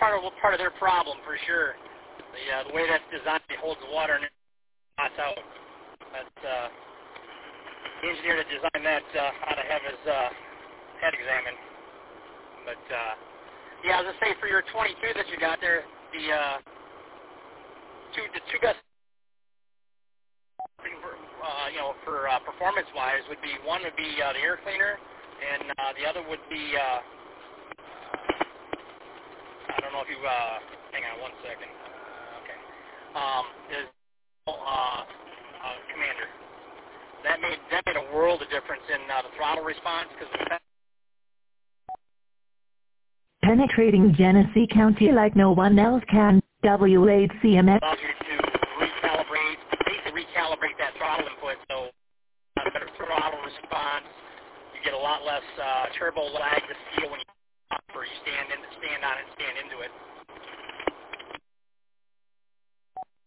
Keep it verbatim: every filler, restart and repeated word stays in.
part of part of their problem for sure. The uh, the way that's designed, it holds the water and it pots out. That's uh, the engineer that designed that uh, ought to have his uh, head examined. But uh, yeah, I was gonna say for your twenty-two that you got there, the uh, two the two best. Uh, you know, for uh, performance-wise, would be one would be uh, the air cleaner, and uh, the other would be uh, I don't know if you uh, hang on one second. Uh, okay, um, is uh, uh, Commander. That made that made a world of difference in uh, the throttle response because penetrating Genesee County like no one else can. W eight C M S allows you to recalibrate, basically recalibrate that throttle input, so uh, better throttle response. You get a lot less uh, turbo lag to feel when you stop or you stand in, stand on it, stand